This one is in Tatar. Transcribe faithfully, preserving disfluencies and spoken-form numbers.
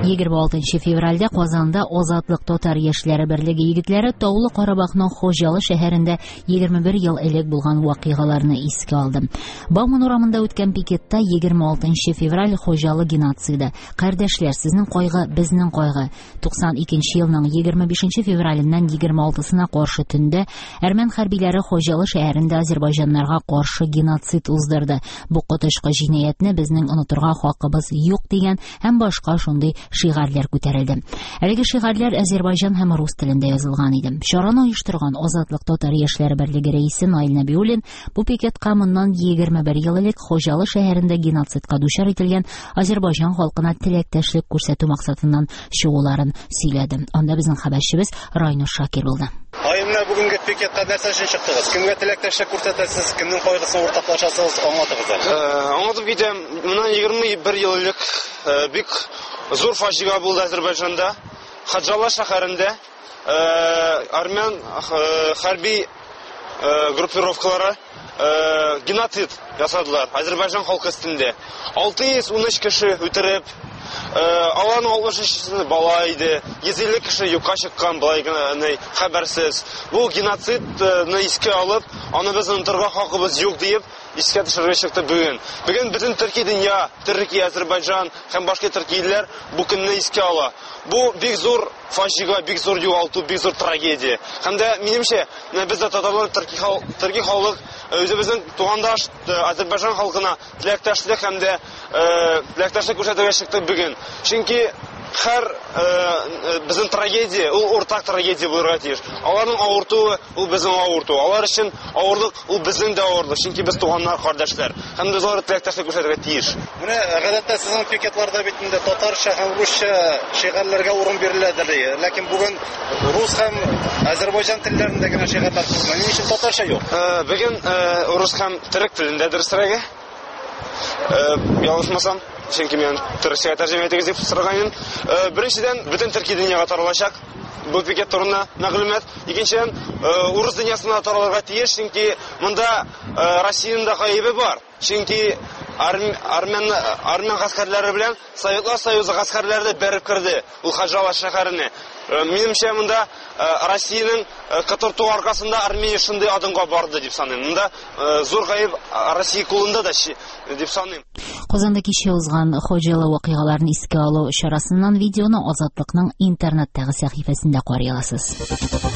егерме алтынчы февральдә Казанда Азатлык Татар яшьләре берлеге егетләре Таулы Карабахның Хожалы шәһәрендә егерме бер ел элек булган вакыйгаларны искә алды. Бауман урамында үткән пикетта егерме алтынчы февраль Хожалы геноциды. Кардәшләр, сезнең кайгы безнең кайгы. туксан икенче елның егерме бишенче февраленнән егерме алтысына каршы төндә әрмән хәрбиләре Хожалы шәһәрендә азәрбайҗаннарга каршы геноцид уздырды. Бу котышкы җинаятьне безнең онытырга хакыбыз юк дигән һәм башка шундый шигарләр күтәрелде. Әлеге шигарләр Азәрбайҗан һәм рус телендә язылган иде. Шараны оештырган Азатлык Татар яшьләре берлеге рәисе Наил Нәбиуллин бу пикетка моннан егерме бер ел элек Хожалы шәһәрендә геноцидка дучар ителгән Азәрбайҗан халкына теләктәшлек күрсәтү максатыннан чыгуларын сөйләде. Анда безнең хәбәрчебез Райнур Шакир булды. Айымна бүгенге пикетка нәрсә өчен чыктыгыз? Кемгә теләктәшлек күрсәтәсез? Кемнең кайгысын уртаклашасыз? Аңлатыгыз. Аңлатып китәм. Моннан егерме бер ел элек бик зур фаҗига булды Азәрбайҗанда. Хожалы шәһәрендә армян хәрби группировкалары геноцид ясадылар Азәрбайҗан халкы өстендә. алты йөз ун өч кеше үтереп, аларның алтмыш өчесе бала иде, йөз илле кеше юкка чыккан, болай гына хәбәрсез. Бу геноцидны искә алып, аны без онытырга хакыбыз юк дип искә төшерергә чыкты бүген. Бүген бөтен Төркия дөнья, Төркия, Азәрбайҗан һәм башка төркияләр бу көнне искә ала. Бу бик зур фаҗига, бик зур югалту, бик зур трагедия. Һәм дә минемчә, без дә татарлар, Төркия халык үзебезнең тугандаш Азәрбайҗан халкына теләктәшлек һәм дә теләктәшлек күрсәтергә чыкты бүген. Чөнки һәр безнең трагедия, ул уртак трагедия булырга тиеш. Аларның авыртуы, ул безнең авырту. Алар өчен авырлык, ул безнең дә авырлык. Чөнки без туганнар, кардәшләр. Һәм без аларга теләктәшлек күрсәтергә тиеш. Менә гадәттә сезнең пикетларда бит инде татарча һәм русча шигарләргә урын биреләдер. Ләкин бүген рус һәм Азәрбайҗан телләрендә генә шигарлар күрсәтелә. Ни өчен татарча юк? Бүген рус һәм төрек телендә дөресрәге. Ялгышмасам, чөнки мен төркчәгә тәрҗемә итегез дип сораган. Беренчедән, бөтен Төркия дөньяга таралачак. Бу пикет турында мәгълүмат. Икенчедән, урыс дөньясына таралырга тиеш, чөнки монда Россиянең да гаебе бар. Чөнки армян армян гаскәрләре белән Советлар Союзы гаскәрләре бәреп кирде ул Хожалы шәһәренә. Минемчә, монда Россиянең кытырту аркасында Армения шундый адымга барды дип саныйм. Монда зур гаеб Россия кулында да дип саныйм. Казанда кичә узган Хожалы вакыйгаларын искә алу чарасыннан видеоны Азатлыкның интернеттагы сәхифәсендә карый аласыз.